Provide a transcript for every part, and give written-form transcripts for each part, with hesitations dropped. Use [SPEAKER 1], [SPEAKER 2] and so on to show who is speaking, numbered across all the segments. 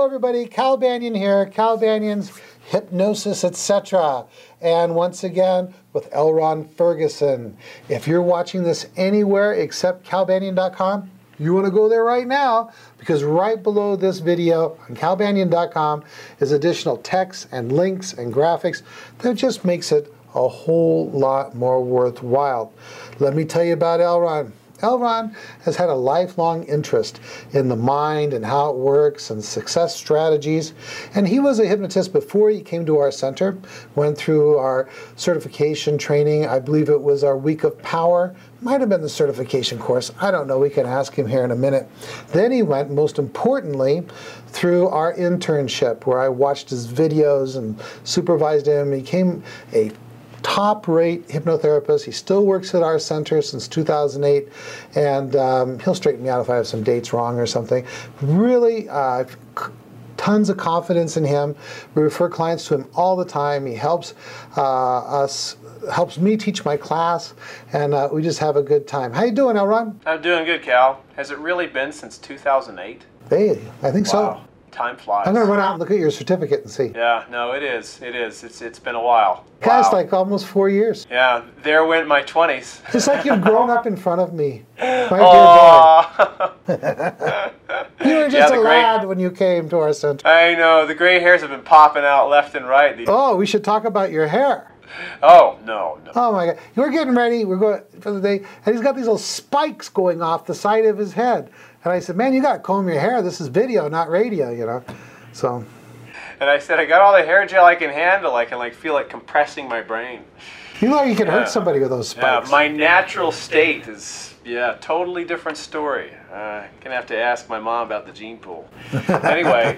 [SPEAKER 1] everybody, Cal Banyan here, Cal Banyan's Hypnosis, etc. And once again, with L. Ron Ferguson. If you're watching this anywhere except calbanyan.com, you want to go there right now, because right below this video on calbanyan.com is additional text and links and graphics that just makes it a whole lot more worthwhile. Let me tell you about L. Ron. L. Ron has had a lifelong interest in the mind and how it works and success strategies. And he was a hypnotist before he came to our center, went through our certification training. I believe it was our Week of Power. Might have been the certification course. I don't know. We can ask him here in a minute. Then he went, most importantly, through our internship, where I watched his videos and supervised him. He became a top-rate hypnotherapist. He still works at our center since 2008, and he'll straighten me out if I have some dates wrong or something. Really, tons of confidence in him. We refer clients to him all the time. He helps helps me teach my class, and we just have a good time. How you doing, L. Ron?
[SPEAKER 2] I'm doing good, Cal. Has it really been since 2008?
[SPEAKER 1] Hey, I think
[SPEAKER 2] Wow.
[SPEAKER 1] so.
[SPEAKER 2] Time flies.
[SPEAKER 1] I'm going to run out and look at your certificate and see.
[SPEAKER 2] Yeah, no, it is. It is. It's been a while.
[SPEAKER 1] Yeah, it's
[SPEAKER 2] Wow.
[SPEAKER 1] like almost 4 years.
[SPEAKER 2] Yeah, there went my 20s.
[SPEAKER 1] It's like you've grown up in front of me, my
[SPEAKER 2] Aw.
[SPEAKER 1] dear boy. You were just a lad when you came to our center.
[SPEAKER 2] I know, the gray hairs have been popping out left and right.
[SPEAKER 1] Oh, we should talk about your hair.
[SPEAKER 2] Oh, no.
[SPEAKER 1] Oh my God. We're getting ready. We're going for the day. And he's got these little spikes going off the side of his head. And I said, man, you got to comb your hair. This is video, not radio, you know. So.
[SPEAKER 2] And I said, I got all the hair gel I can handle. I can feel it compressing my brain.
[SPEAKER 1] You know you can hurt somebody with those spikes.
[SPEAKER 2] Yeah, my natural state is, totally different story. Gonna have to ask my mom about the gene pool. Anyway,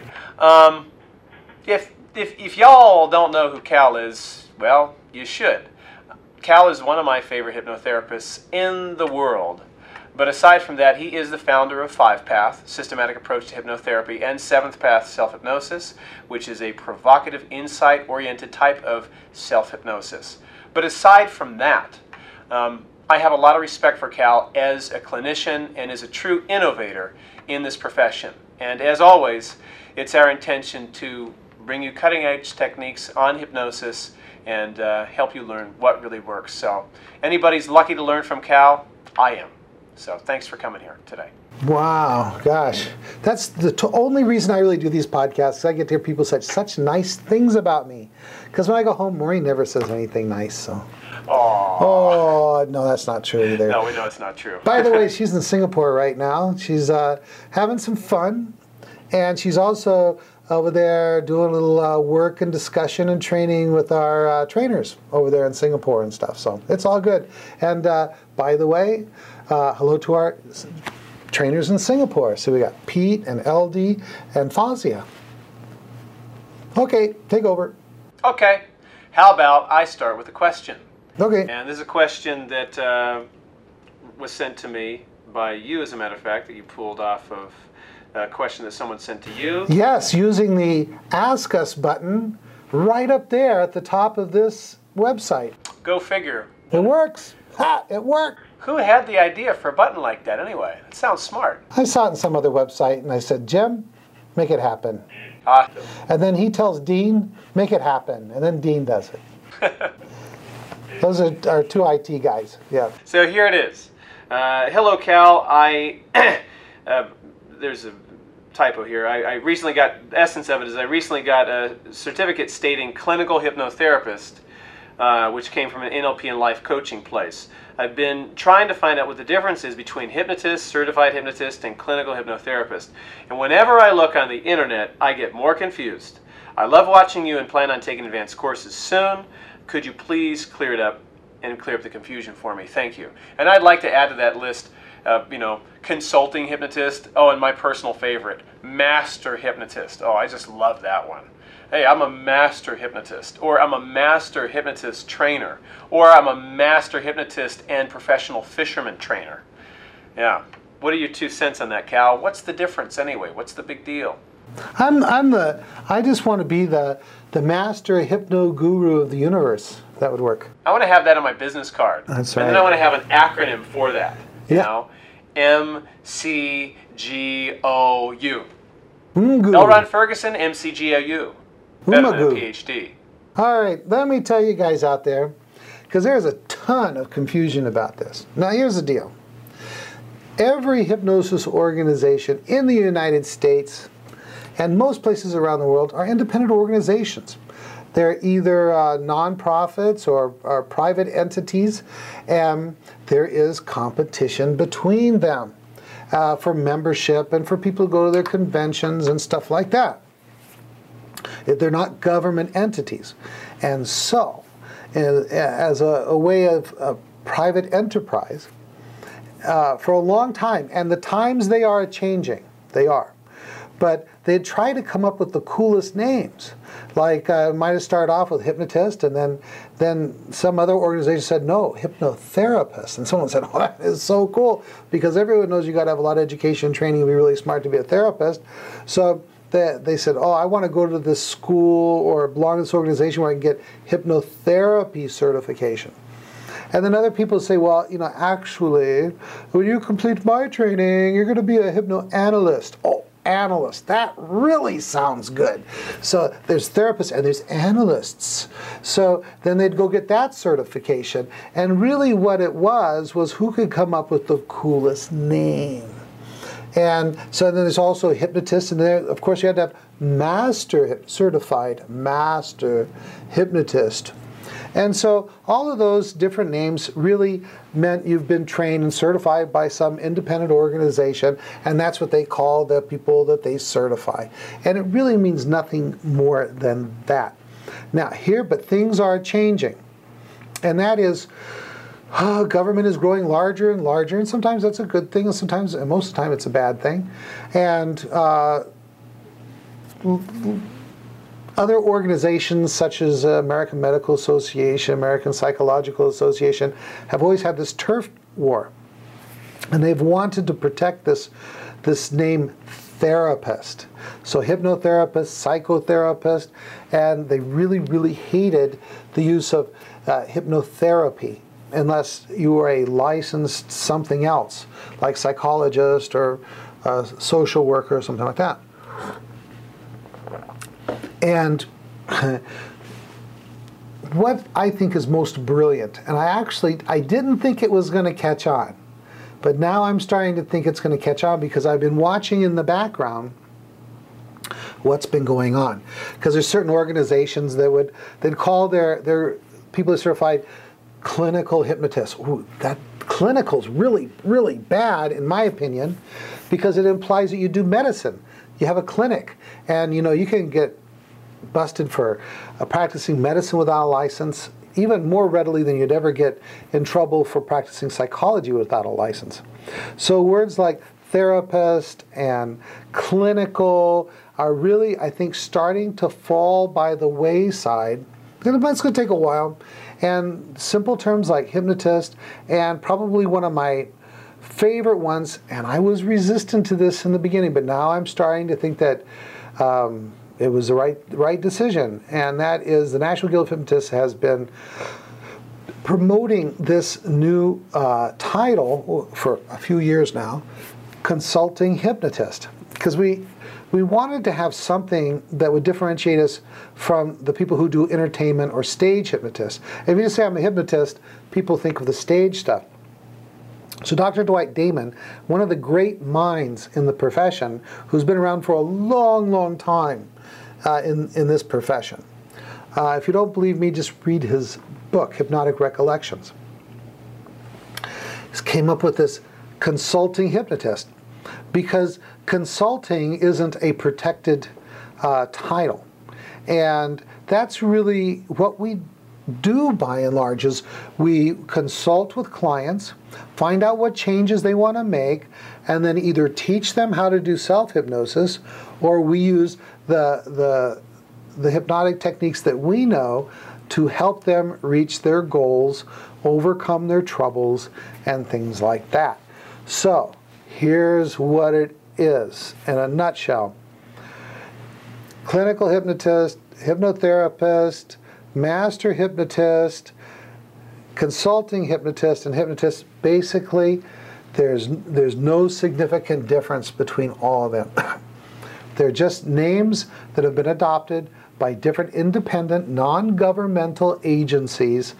[SPEAKER 2] if y'all don't know who Cal is, well, you should. Cal is one of my favorite hypnotherapists in the world. But aside from that, he is the founder of 5-Path, Systematic Approach to Hypnotherapy, and 7th Path Self-Hypnosis, which is a provocative, insight-oriented type of self-hypnosis. But aside from that, I have a lot of respect for Cal as a clinician and as a true innovator in this profession. And as always, it's our intention to bring you cutting-edge techniques on hypnosis and help you learn what really works. So anybody's lucky to learn from Cal, I am. So thanks for coming here today.
[SPEAKER 1] Wow, gosh. That's the only reason I really do these podcasts. I get to hear people say such nice things about me. Because when I go home, Maureen never says anything nice. So.
[SPEAKER 2] Aww.
[SPEAKER 1] Oh, no, that's not true either.
[SPEAKER 2] No, we know it's not true.
[SPEAKER 1] By the way, she's in Singapore right now. She's having some fun. And she's also over there doing a little work and discussion and training with our trainers over there in Singapore and stuff. So it's all good. And by the way, hello to our trainers in Singapore. So we got Pete and LD and Fazia. Okay, take over.
[SPEAKER 2] Okay. How about I start with a question?
[SPEAKER 1] Okay.
[SPEAKER 2] And this is a question that was sent to me by you, as a matter of fact, that you pulled off of a question that someone sent to you.
[SPEAKER 1] Yes, using the Ask Us button right up there at the top of this website.
[SPEAKER 2] Go figure.
[SPEAKER 1] It works. Ha! It worked.
[SPEAKER 2] Who had the idea for a button like that anyway? It sounds smart.
[SPEAKER 1] I saw it on some other website and I said, Jim, make it happen. And then he tells Dean, make it happen. And then Dean does it. Those are our two IT guys. Yeah.
[SPEAKER 2] So here it is. Hello, Cal. There's a typo here. I recently got, the essence of it is I recently got a certificate stating clinical hypnotherapist, which came from an NLP and life coaching place. I've been trying to find out what the difference is between hypnotist, certified hypnotist, and clinical hypnotherapist. And whenever I look on the internet, I get more confused. I love watching you and plan on taking advanced courses soon. Could you please clear it up and clear up the confusion for me? Thank you. And I'd like to add to that list, consulting hypnotist. Oh, and my personal favorite, master hypnotist. Oh, I just love that one. Hey, I'm a master hypnotist, or I'm a master hypnotist trainer, or I'm a master hypnotist and professional fisherman trainer. Yeah. What are your 2 cents on that, Cal? What's the difference anyway? What's the big deal?
[SPEAKER 1] I just want to be the master hypno guru of the universe. That would work.
[SPEAKER 2] I want to have that on my business card.
[SPEAKER 1] That's
[SPEAKER 2] right. And then I want to have an acronym for that. You know? MCGOU.
[SPEAKER 1] Mgu.
[SPEAKER 2] L. Ron Ferguson, MCGOU. Better than a
[SPEAKER 1] Umagu.
[SPEAKER 2] PhD.
[SPEAKER 1] All right, let me tell you guys out there, because there's a ton of confusion about this. Now, here's the deal. Every hypnosis organization in the United States and most places around the world are independent organizations. They're either nonprofits or private entities, and there is competition between them for membership and for people to go to their conventions and stuff like that. They're not government entities. And so, as a way of private enterprise, for a long time, and the times they are changing, they are, but they try to come up with the coolest names. Like, might have started off with hypnotist, and then some other organization said, no, hypnotherapist. And someone said, oh, that is so cool, because everyone knows you got to have a lot of education and training and be really smart to be a therapist. So they said, oh, I want to go to this school or belong to this organization where I can get hypnotherapy certification. And then other people say, well, you know, actually, when you complete my training, you're going to be a hypnoanalyst. Oh, analyst. That really sounds good. So there's therapists and there's analysts. So then they'd go get that certification. And really what it was who could come up with the coolest name. And so then there's also hypnotists, and there, of course, you had to have certified master hypnotist. And so all of those different names really meant you've been trained and certified by some independent organization, and that's what they call the people that they certify. And it really means nothing more than that. Now but things are changing, and that is, government is growing larger and larger, and sometimes that's a good thing, and sometimes, and most of the time, it's a bad thing. And other organizations such as American Medical Association, American Psychological Association have always had this turf war, and they've wanted to protect this name therapist. So hypnotherapist, psychotherapist, and they really, really hated the use of hypnotherapy unless you were a licensed something else, like psychologist or social worker or something like that. And what I think is most brilliant, and I didn't think it was going to catch on, but now I'm starting to think it's going to catch on because I've been watching in the background what's been going on. Because there's certain organizations that they'd call their people who are certified clinical hypnotists. Ooh, that clinical's really, really bad in my opinion, because it implies that you do medicine. You have a clinic, and you know you can get busted for practicing medicine without a license even more readily than you'd ever get in trouble for practicing psychology without a license. So words like therapist and clinical are really, I think, starting to fall by the wayside. It's going to take a while. And simple terms like hypnotist, and probably one of my favorite ones, and I was resistant to this in the beginning, but now I'm starting to think that it was the right decision, and that is the National Guild of Hypnotists has been promoting this new title for a few years now, consulting hypnotist, because we wanted to have something that would differentiate us from the people who do entertainment or stage hypnotists. If you just say I'm a hypnotist, people think of the stage stuff. So Dr. Dwight Damon, one of the great minds in the profession, who's been around for a long, long time in this profession. If you don't believe me, just read his book, Hypnotic Recollections. He came up with this consulting hypnotist because consulting isn't a protected title. And that's really what we do by and large, is we consult with clients, find out what changes they want to make, and then either teach them how to do self-hypnosis, or we use the hypnotic techniques that we know to help them reach their goals, overcome their troubles, and things like that. So here's what it is in a nutshell. Clinical hypnotist, hypnotherapist, master hypnotist, consulting hypnotist, and hypnotist, basically there's no significant difference between all of them. They're just names that have been adopted by different independent, non-governmental agencies,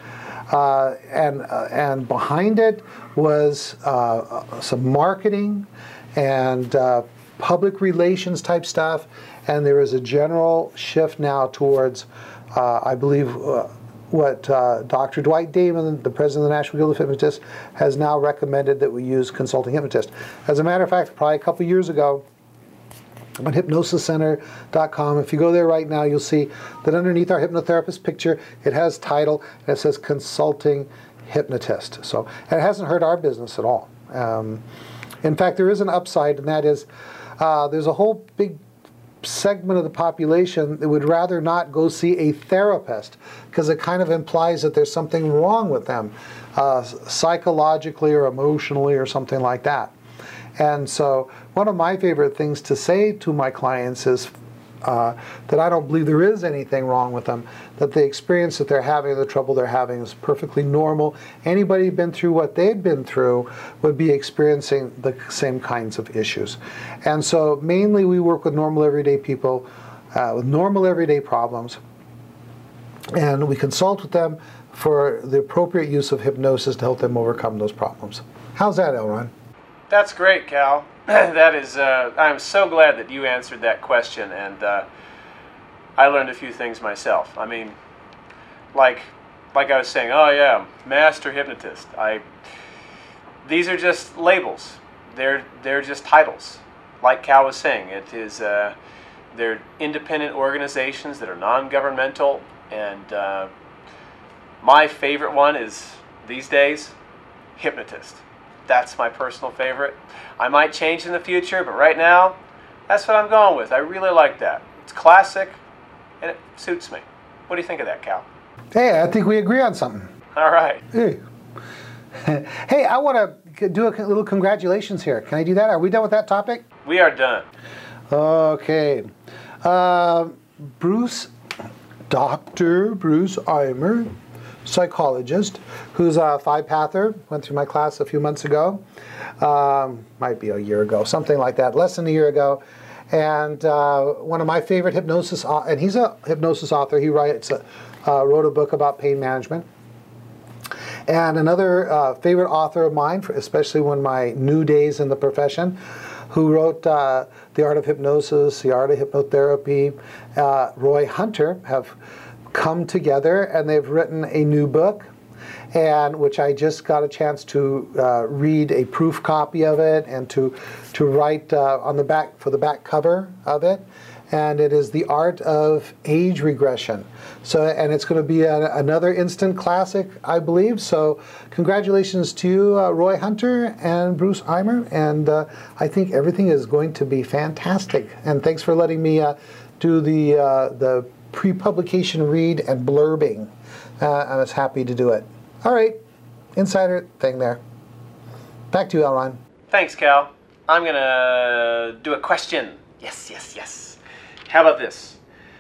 [SPEAKER 1] and behind it was some marketing and public relations type stuff, and there is a general shift now towards, I believe, what Dr. Dwight Damon, the president of the National Guild of Hypnotists, has now recommended that we use consulting hypnotists. As a matter of fact, probably a couple years ago, on hypnosiscenter.com, if you go there right now, you'll see that underneath our hypnotherapist picture, it has title, and it says consulting hypnotist. So, and it hasn't hurt our business at all. In fact, there is an upside, and that is there's a whole big segment of the population that would rather not go see a therapist because it kind of implies that there's something wrong with them psychologically or emotionally or something like that. And so one of my favorite things to say to my clients is that I don't believe there is anything wrong with them, that the experience that they're having, the trouble they're having is perfectly normal. Anybody who's been through what they've been through would be experiencing the same kinds of issues. And so mainly we work with normal everyday people with normal everyday problems, and we consult with them for the appropriate use of hypnosis to help them overcome those problems. How's that, Elron?
[SPEAKER 2] That's great, Cal. That is, I'm so glad that you answered that question, and I learned a few things myself. I mean, like I was saying, oh yeah, master hypnotist. These are just labels. They're just titles. Like Cal was saying, it is they're independent organizations that are non-governmental, and my favorite one is these days hypnotist. That's my personal favorite. I might change in the future, but right now, that's what I'm going with. I really like that. It's classic, and it suits me. What do you think of that, Cal?
[SPEAKER 1] Hey, I think we agree on something.
[SPEAKER 2] All right.
[SPEAKER 1] Hey, hey, I want to do a little congratulations here. Can I do that? Are we done with that topic?
[SPEAKER 2] We are done.
[SPEAKER 1] Okay. Dr. Bruce Eimer, psychologist, who's a five-pather, went through my class a few months ago, might be a year ago, something like that, less than a year ago, and one of my favorite hypnosis, and he's a hypnosis author. He wrote a book about pain management. And another favorite author of mine, especially when my new days in the profession, who wrote The Art of Hypnosis, The Art of Hypnotherapy, Roy Hunter, have come together, and they've written a new book, and which I just got a chance to read a proof copy of it and to write on the back, for the back cover of it, and it is The Art of Age Regression. So, and it's going to be another instant classic, I believe. So congratulations to you, Roy Hunter and Bruce Eimer, and I think everything is going to be fantastic. And thanks for letting me do the pre-publication read and blurbing. I was happy to do it. All right, insider thing there. Back to you, Elron.
[SPEAKER 2] Thanks, Cal. I'm going to do a question. Yes, yes, yes. How about this?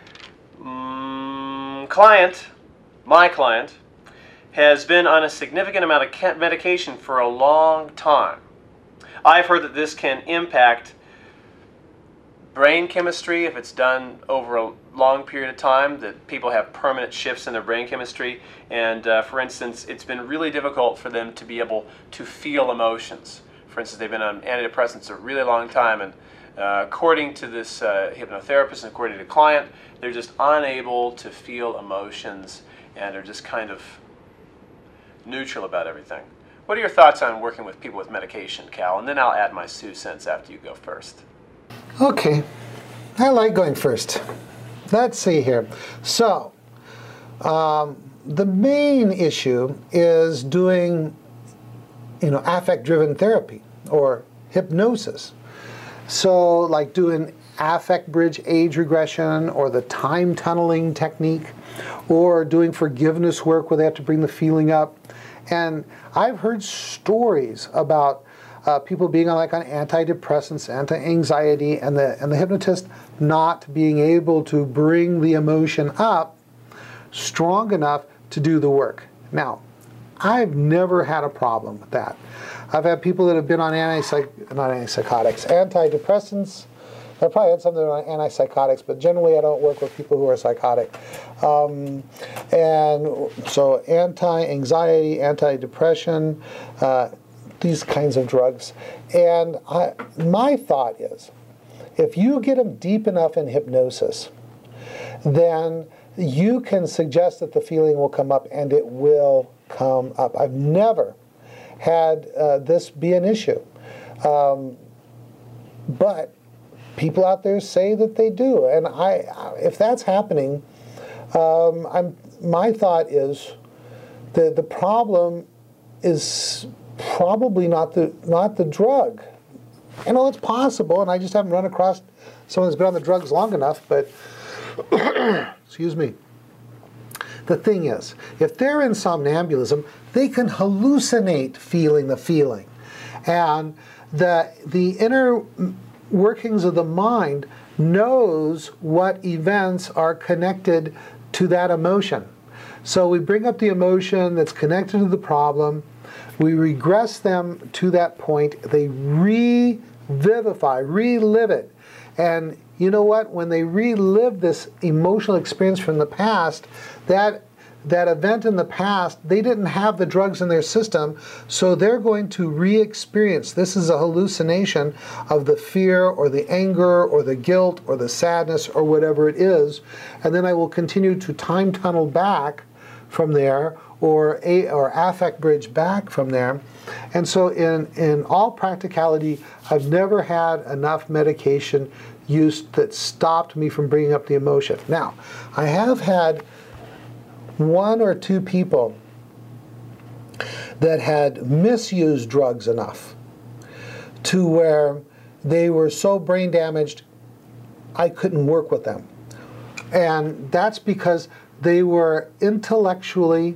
[SPEAKER 2] My client, has been on a significant amount of medication for a long time. I've heard that this can impact brain chemistry if it's done over a long period of time, that people have permanent shifts in their brain chemistry, and for instance, it's been really difficult for them to be able to feel emotions. For instance, they've been on antidepressants a really long time, and according to this hypnotherapist and according to the client, they're just unable to feel emotions, and they're just kind of neutral about everything. What are your thoughts on working with people with medication, Cal? And then I'll add my 2 cents after you go first.
[SPEAKER 1] Okay, I like going first. Let's see here. So, the main issue is doing, affect-driven therapy or hypnosis. So, like doing affect bridge age regression or the time tunneling technique, or doing forgiveness work where they have to bring the feeling up. And I've heard stories about people being on antidepressants, anti-anxiety, and the hypnotist not being able to bring the emotion up strong enough to do the work. Now, I've never had a problem with that. I've had people that have been on antidepressants, I probably had something on antipsychotics, but generally I don't work with people who are psychotic. And so anti-anxiety, anti-depression, these kinds of drugs. And my thought is, if you get them deep enough in hypnosis, then you can suggest that the feeling will come up, and it will come up. I've never had this be an issue. But people out there say that they do. And if that's happening, my thought is that the problem is probably not the drug. I know it's possible, and I just haven't run across someone that's been on the drugs long enough, but excuse me. The thing is, if they're in somnambulism, they can hallucinate feeling the feeling. And the inner workings of the mind knows what events are connected to that emotion. So we bring up the emotion that's connected to the problem, we regress them to that point, they revivify, relive it. And you know what? When they relive this emotional experience from the past, that event in the past, they didn't have the drugs in their system, so they're going to re-experience. This is a hallucination of the fear or the anger or the guilt or the sadness or whatever it is, and then I will continue to time tunnel back from there or affect bridge back from there. And so in all practicality, I've never had enough medication use that stopped me from bringing up the emotion. Now, I have had 1 or 2 people that had misused drugs enough to where they were so brain damaged I couldn't work with them. And that's because they were intellectually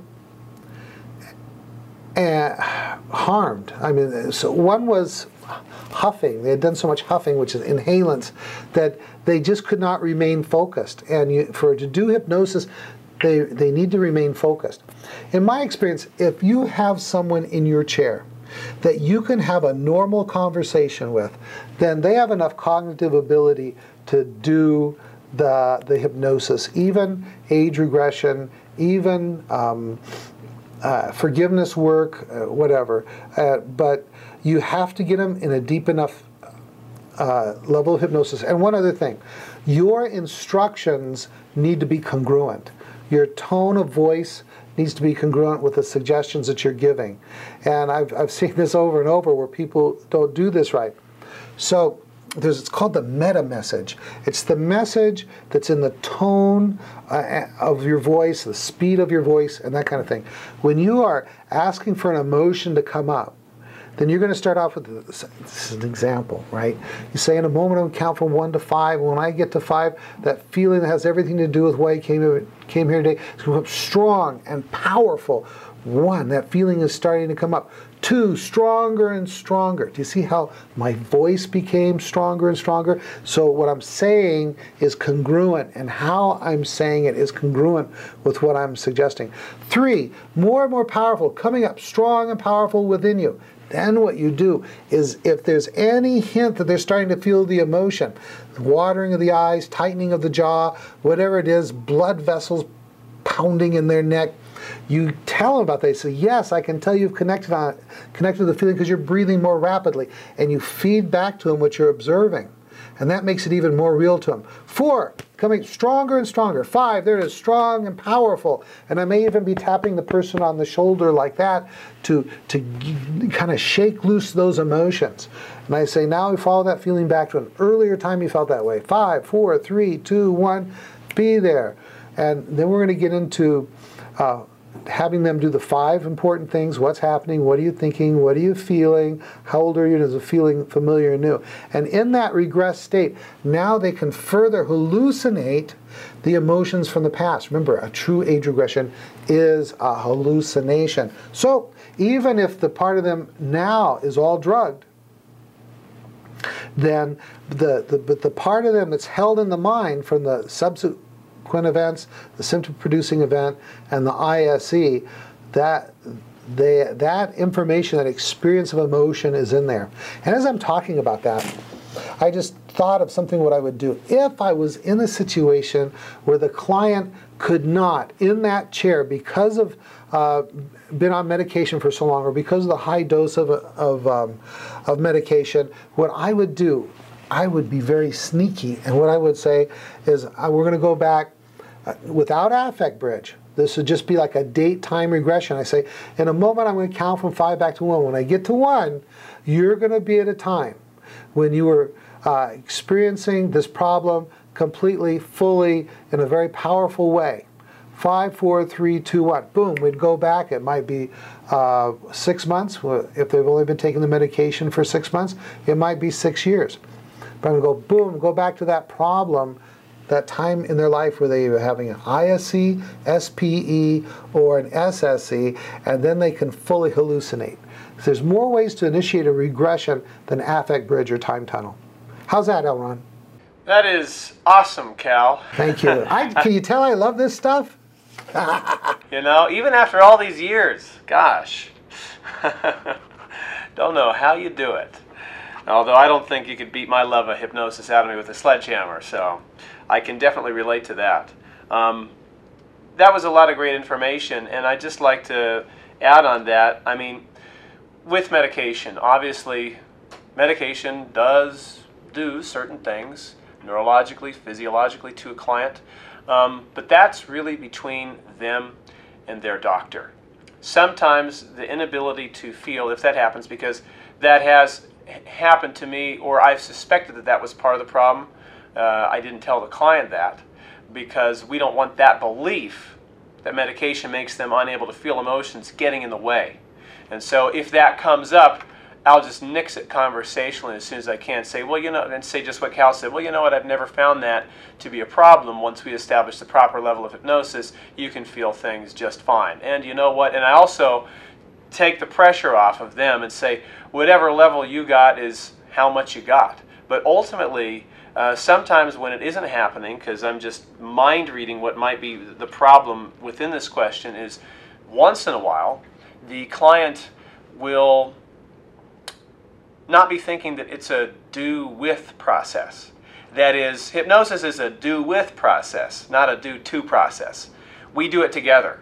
[SPEAKER 1] harmed. I mean, so one was huffing. They had done so much huffing, which is inhalants, that they just could not remain focused. And to do hypnosis, they need to remain focused. In my experience, if you have someone in your chair that you can have a normal conversation with, then they have enough cognitive ability to do the hypnosis, even age regression, even forgiveness work, whatever. But you have to get them in a deep enough level of hypnosis. And one other thing, your instructions need to be congruent. Your tone of voice needs to be congruent with the suggestions that you're giving. And I've seen this over and over where people don't do this right. So it's called the meta message. It's the message that's in the tone of your voice, the speed of your voice, and that kind of thing. When you are asking for an emotion to come up, then you're going to start off with this is an example, right? You say, in a moment, I'm going to count from 1 to 5. When I get to 5, that feeling that has everything to do with why you came here today is going to come up strong and powerful. 1, that feeling is starting to come up. 2, stronger and stronger. Do you see how my voice became stronger and stronger? So what I'm saying is congruent, and how I'm saying it is congruent with what I'm suggesting. 3, more and more powerful, coming up strong and powerful within you. Then what you do is, if there's any hint that they're starting to feel the emotion, watering of the eyes, tightening of the jaw, whatever it is, blood vessels pounding in their neck, you tell them about that. You say, yes, I can tell you've connected to the feeling because you're breathing more rapidly. And you feed back to them what you're observing. And that makes it even more real to them. 4, coming stronger and stronger. 5, there it is, strong and powerful. And I may even be tapping the person on the shoulder like that to kind of shake loose those emotions. And I say, now we follow that feeling back to an earlier time you felt that way. 5, 4, 3, 2, 1, be there. And then we're going to get into having them do the 5 important things. What's happening? What are you thinking? What are you feeling? How old are you? Is it feeling familiar and new? And in that regressed state, now they can further hallucinate the emotions from the past. Remember, a true age regression is a hallucination. So even if the part of them now is all drugged, then the part of them that's held in the mind from the subsequent events, the symptom-producing event, and the ISE, that information, that experience of emotion is in there. And as I'm talking about that, I just thought of something what I would do. If I was in a situation where the client could not, in that chair, because of been on medication for so long, or because of the high dose of medication, what I would do, I would be very sneaky, and what I would say is, we're going to go back without affect bridge. This would just be like a date-time regression. I say, in a moment, I'm going to count from 5 back to 1. When I get to 1, you're going to be at a time when you were experiencing this problem completely, fully, in a very powerful way. 5, 4, 3, 2, 1. Boom, we'd go back. It might be 6 months. If they've only been taking the medication for 6 months, it might be 6 years. But I'm going to go, boom, go back to that problem, that time in their life where they were having an ISE, SPE, or an SSE, and then they can fully hallucinate. So there's more ways to initiate a regression than affect bridge or time tunnel. How's that, L. Ron?
[SPEAKER 2] That is awesome, Cal.
[SPEAKER 1] Thank you. Can you tell I love this stuff?
[SPEAKER 2] You know, even after all these years, gosh. Don't know how you do it. Although I don't think you could beat my love of hypnosis out of me with a sledgehammer, so I can definitely relate to that. That was a lot of great information, and I'd just like to add on that. I mean, with medication, obviously, medication does do certain things neurologically, physiologically to a client, but that's really between them and their doctor. Sometimes the inability to feel, if that happens, because that has happened to me, or I've suspected that that was part of the problem. I didn't tell the client that, because we don't want that belief that medication makes them unable to feel emotions getting in the way. And so if that comes up, I'll just nix it conversationally as soon as I can. Say, well, you know, and say just what Cal said. Well, you know what, I've never found that to be a problem. Once we establish the proper level of hypnosis, you can feel things just fine. And you know what, and I also take the pressure off of them and say, whatever level you got is how much you got. But ultimately, sometimes when it isn't happening, because I'm just mind reading what might be the problem within this question, is once in a while, the client will not be thinking that it's a do-with process. That is, hypnosis is a do-with process, not a do-to process. We do it together.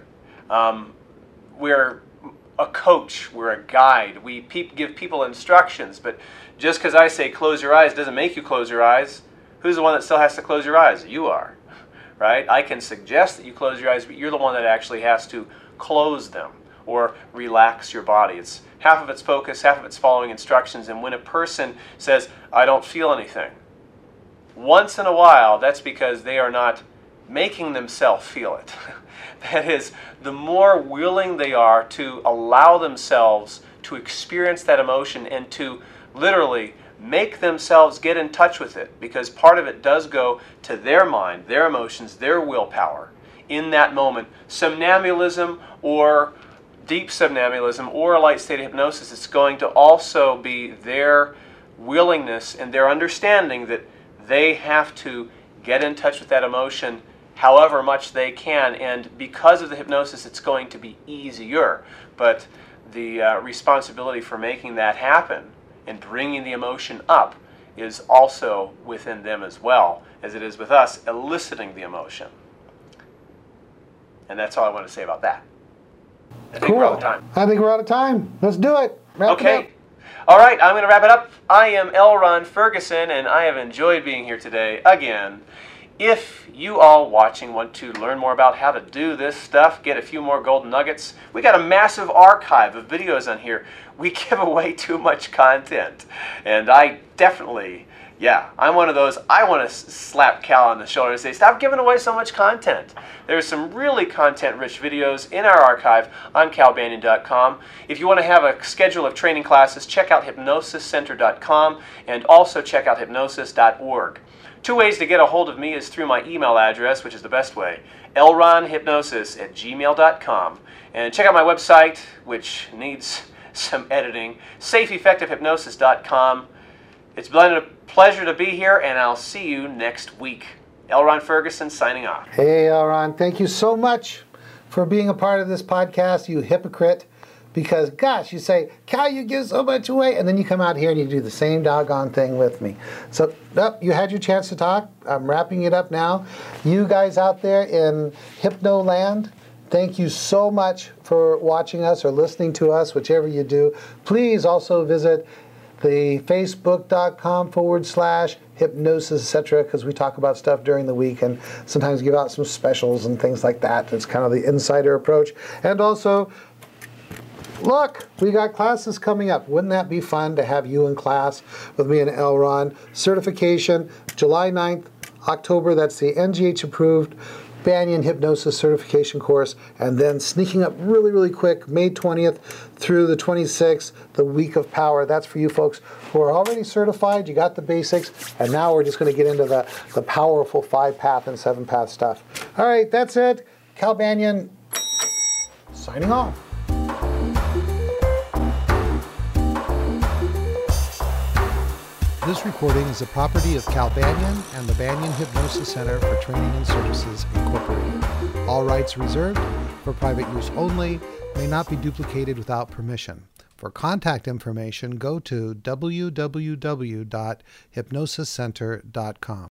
[SPEAKER 2] We're a coach, we're a guide, we give people instructions, but just because I say close your eyes doesn't make you close your eyes. Who's the one that still has to close your eyes? You are, right? I can suggest that you close your eyes, but you're the one that actually has to close them or relax your body. It's half of it's focus, half of it's following instructions, and when a person says, I don't feel anything, once in a while, that's because they are not making themselves feel it. That is, the more willing they are to allow themselves to experience that emotion and to literally make themselves get in touch with it, because part of it does go to their mind, their emotions, their willpower in that moment. Somnambulism or deep somnambulism or a light state of hypnosis, it's going to also be their willingness and their understanding that they have to get in touch with that emotion however much they can, and because of the hypnosis it's going to be easier, but the responsibility for making that happen and bringing the emotion up is also within them as well as it is with us eliciting the emotion. And that's all I want to say about that. I think we're out of time.
[SPEAKER 1] I think we're out of time. Let's do it. Wrap it up.
[SPEAKER 2] All right, I'm going to wrap it up. I am L. Ron Ferguson, and I have enjoyed being here today again. If you all watching want to learn more about how to do this stuff, get a few more golden nuggets, we got a massive archive of videos on here. We give away too much content, and I definitely, I'm one of those, I want to slap Cal on the shoulder and say, stop giving away so much content. There's some really content-rich videos in our archive on calbanyan.com. If you want to have a schedule of training classes, check out hypnosiscenter.com and also check out hypnosis.org. Two ways to get a hold of me is through my email address, which is the best way, lronhypnosis@gmail.com. And check out my website, which needs some editing, safeeffectivehypnosis.com. It's been a pleasure to be here, and I'll see you next week. L. Ron Ferguson signing off.
[SPEAKER 1] Hey, L. Ron, thank you so much for being a part of this podcast, you hypocrite. because, gosh, you say, Cal, you give so much away, and then you come out here and you do the same doggone thing with me. So, you had your chance to talk. I'm wrapping it up now. You guys out there in Hypno Land, thank you so much for watching us or listening to us, whichever you do. Please also visit the facebook.com/hypnosis, etc., because we talk about stuff during the week and sometimes give out some specials and things like that. It's kind of the insider approach. And also, look, we got classes coming up. Wouldn't that be fun to have you in class with me and L. Ron? Certification, July 9th, October, that's the NGH approved Banyan Hypnosis Certification course, and then sneaking up really, really quick, May 20th through the 26th, the Week of Power. That's for you folks who are already certified, you got the basics, and now we're just going to get into the powerful 5-path and 7-path stuff. All right, that's it. Cal Banyan signing off. This recording is the property of Cal Banyan and the Banyan Hypnosis Center for Training and Services, Incorporated. All rights reserved, for private use only, may not be duplicated without permission. For contact information, go to www.hypnosiscenter.com.